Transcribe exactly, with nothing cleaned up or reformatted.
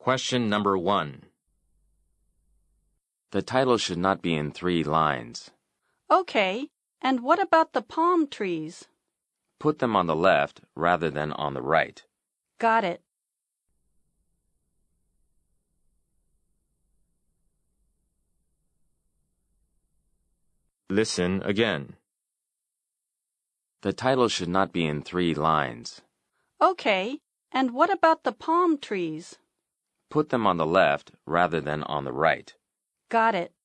Question number one. The title should not be in three lines. Okay, and what about the palm trees? Put them on the left rather than on the right. Got it. Listen again. The title should not be in three lines. Okay, and what about the palm trees? Put them on the left rather than on the right. Got it.